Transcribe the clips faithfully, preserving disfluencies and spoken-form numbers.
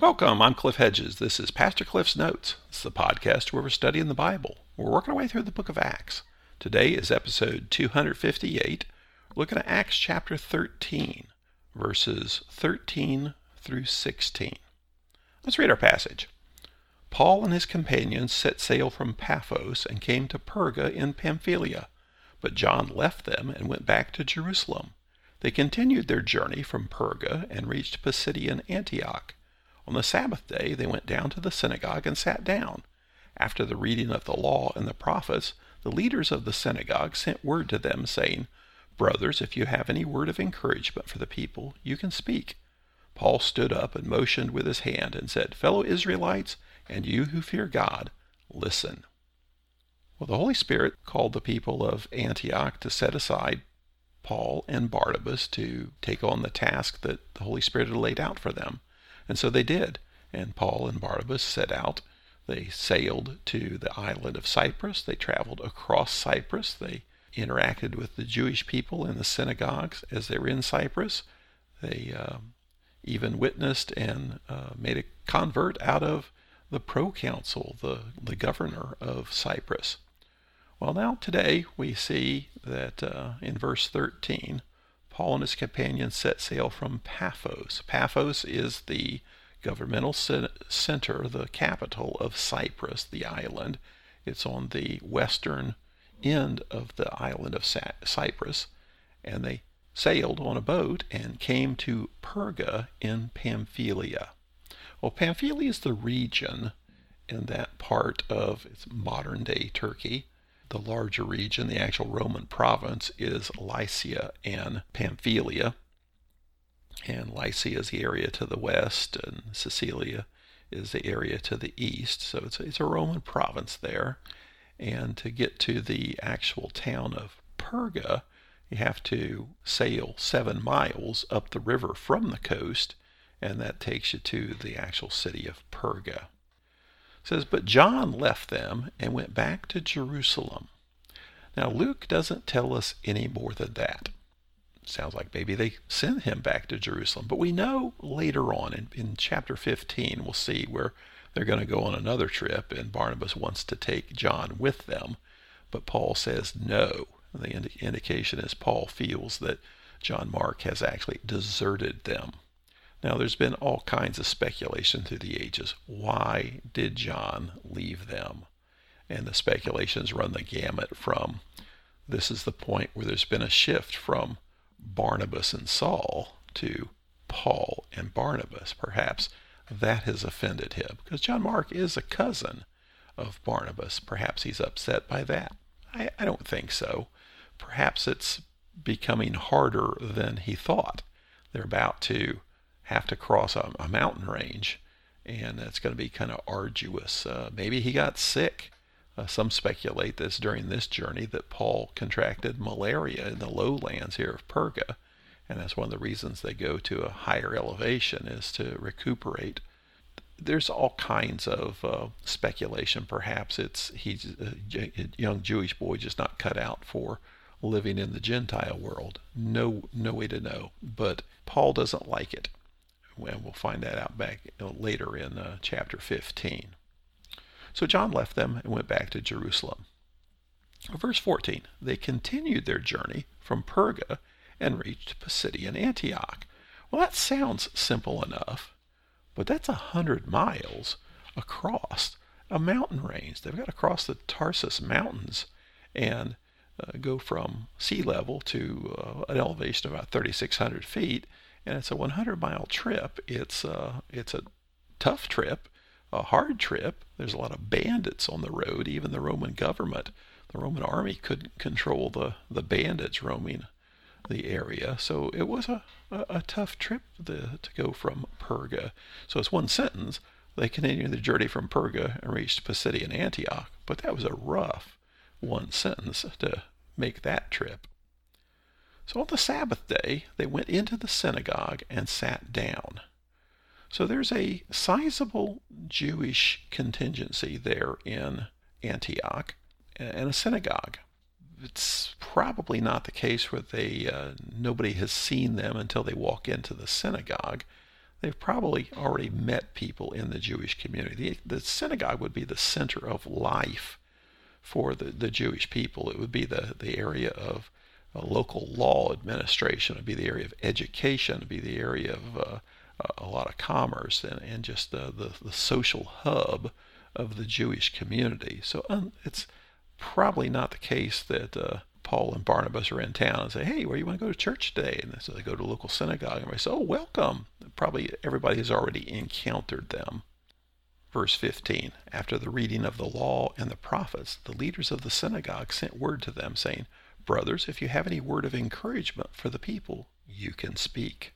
Welcome, I'm Cliff Hedges. This is Pastor Cliff's Notes. This is the podcast where we're studying the Bible. We're working our way through the book of Acts. Today is episode two hundred fifty-eight. We're looking at Acts chapter thirteen, verses thirteen through sixteen. Let's read our passage. Paul and his companions set sail from Paphos and came to Perga in Pamphylia, but John left them and went back to Jerusalem. They continued their journey from Perga and reached Pisidian Antioch. On the Sabbath day, they went down to the synagogue and sat down. After the reading of the law and the prophets, the leaders of the synagogue sent word to them, saying, "Brothers, if you have any word of encouragement for the people, you can speak." Paul stood up and motioned with his hand and said, "Fellow Israelites, and you who fear God, listen." Well, the Holy Spirit called the people of Antioch to set aside Paul and Barnabas to take on the task that the Holy Spirit had laid out for them. And so they did, and Paul and Barnabas set out. They sailed to the island of Cyprus. They traveled across Cyprus. They interacted with the Jewish people in the synagogues as they were in Cyprus. They uh, even witnessed and uh, made a convert out of the proconsul, the, the governor of Cyprus. Well, now today we see that uh, in verse thirteen, Paul and his companions set sail from Paphos. Paphos is the governmental center, the capital of Cyprus, the island. It's on the western end of the island of Cyprus. And they sailed on a boat and came to Perga in Pamphylia. Well, Pamphylia is the region in that part of its modern-day Turkey. The larger region, the actual Roman province, is Lycia and Pamphylia. And Lycia is the area to the west, and Cilicia is the area to the east. So it's a, it's a Roman province there. And to get to the actual town of Perga, you have to sail seven miles up the river from the coast, and that takes you to the actual city of Perga. It says, but John left them and went back to Jerusalem. Now, Luke doesn't tell us any more than that. It sounds like maybe they sent him back to Jerusalem. But we know later on in, in chapter fifteen, we'll see where they're going to go on another trip, and Barnabas wants to take John with them. But Paul says no. The indi- indication is Paul feels that John Mark has actually deserted them. Now, there's been all kinds of speculation through the ages. Why did John leave them? And the speculations run the gamut from, this is the point where there's been a shift from Barnabas and Saul to Paul and Barnabas. Perhaps that has offended him, because John Mark is a cousin of Barnabas. Perhaps he's upset by that. I, I don't think so. Perhaps it's becoming harder than he thought. They're about to have to cross a, a mountain range, and it's going to be kind of arduous. Uh, maybe he got sick. Uh, some speculate this during this journey that Paul contracted malaria in the lowlands here of Perga, and that's one of the reasons they go to a higher elevation, is to recuperate. There's all kinds of uh, speculation. Perhaps it's he's a young Jewish boy just not cut out for living in the Gentile world. No, no way to know. But Paul doesn't like it. And we'll find that out back later in uh, chapter fifteen. So John left them and went back to Jerusalem. Verse fourteen, they continued their journey from Perga and reached Pisidian Antioch. Well, that sounds simple enough, but that's a hundred miles across a mountain range. They've got to cross the Tarsus Mountains and uh, go from sea level to uh, an elevation of about thirty-six hundred feet. And it's a one hundred mile trip. It's uh, it's a tough trip, a hard trip. There's a lot of bandits on the road. Even the Roman government, the Roman army couldn't control the, the bandits roaming the area. So it was a, a, a tough trip to, to go from Perga. So it's one sentence. They continued the journey from Perga and reached Pisidian Antioch. But that was a rough one sentence to make that trip. So on the Sabbath day, they went into the synagogue and sat down. So there's a sizable Jewish contingency there in Antioch and a synagogue. It's probably not the case where they uh, nobody has seen them until they walk into the synagogue. they've probably already met people in the Jewish community. The, the synagogue would be the center of life for the, the Jewish people. It would be the, the area of uh, local law administration. It would be the area of education. It would be the area of uh, a lot of commerce and, and just the, the, the social hub of the Jewish community. So um, it's probably not the case that uh, Paul and Barnabas are in town and say, hey, where do you want to go to church today? And so they go to a local synagogue and they say, oh, welcome. Probably everybody has already encountered them. Verse fifteen, after the reading of the law and the prophets, the leaders of the synagogue sent word to them saying, brothers, if you have any word of encouragement for the people, you can speak.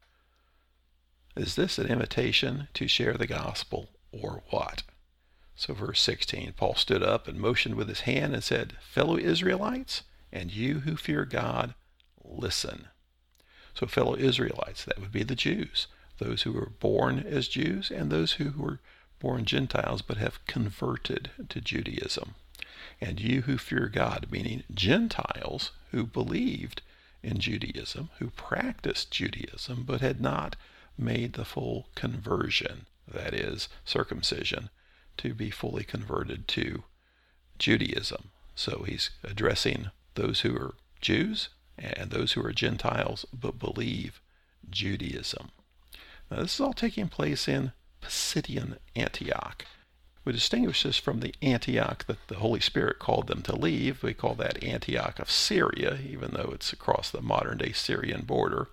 Is this an invitation to share the gospel or what? So verse sixteen, Paul stood up and motioned with his hand and said, fellow Israelites, and you who fear God, listen. So fellow Israelites, that would be the Jews, those who were born as Jews and those who were born Gentiles but have converted to Judaism. And you who fear God, meaning Gentiles who believed in Judaism, who practiced Judaism but had not made the full conversion, that is, circumcision, to be fully converted to Judaism. So he's addressing those who are Jews and those who are Gentiles but believe Judaism. Now this is all taking place in Pisidian Antioch. We distinguish this from the Antioch that the Holy Spirit called them to leave. We call that Antioch of Syria, even though it's across the modern-day Syrian border.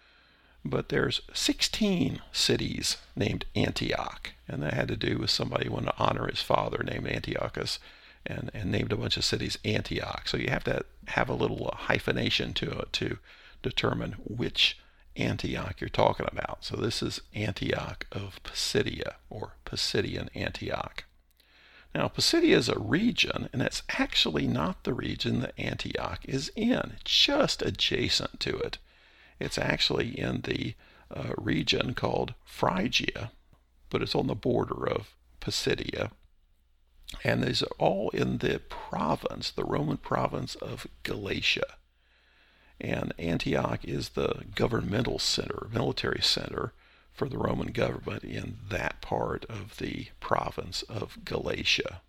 But there's sixteen cities named Antioch, and that had to do with somebody who wanted to honor his father named Antiochus, and, and named a bunch of cities Antioch. So you have to have a little hyphenation to it to determine which Antioch you're talking about. So this is Antioch of Pisidia, or Pisidian Antioch. Now Pisidia is a region, and it's actually not the region that Antioch is in, just adjacent to it. It's actually in the uh, region called Phrygia, but it's on the border of Pisidia. And these are all in the province, the Roman province of Galatia. And Antioch is the governmental center, military center for the Roman government in that part of the province of Galatia.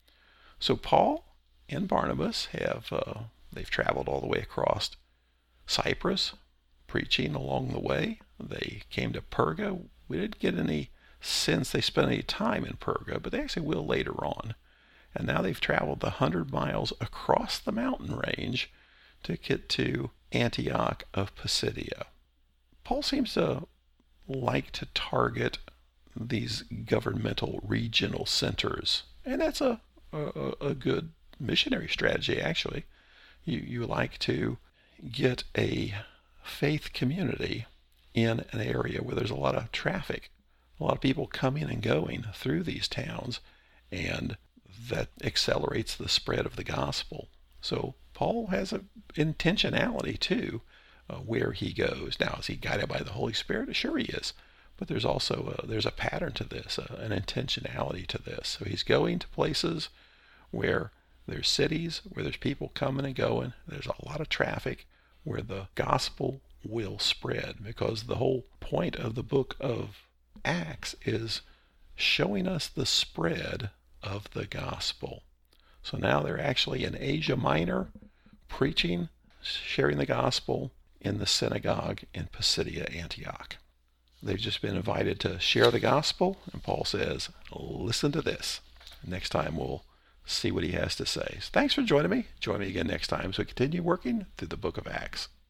So Paul and Barnabas have, uh, they've traveled all the way across Cyprus, preaching along the way. They came to Perga. We didn't get any sense they spent any time in Perga, but they actually will later on. And now they've traveled the hundred miles across the mountain range to get to Antioch of Pisidia. Paul seems to like to target these governmental regional centers, and that's a a, a good missionary strategy, actually. You you like to get a faith community in an area where there's a lot of traffic, a lot of people coming and going through these towns, and that accelerates the spread of the gospel. So Paul has an intentionality too, uh, where he goes. Now, is he guided by the Holy Spirit? Sure he is. But there's also a, there's a pattern to this, uh, an intentionality to this. So he's going to places where there's cities, where there's people coming and going. There's a lot of traffic, where the gospel will spread, because the whole point of the book of Acts is showing us the spread of the gospel. So now they're actually in Asia Minor, preaching, sharing the gospel in the synagogue in Pisidia, Antioch. They've just been invited to share the gospel, and Paul says, listen to this. Next time we'll see what he has to say. So thanks for joining me. Join me again next time as we continue working through the book of Acts.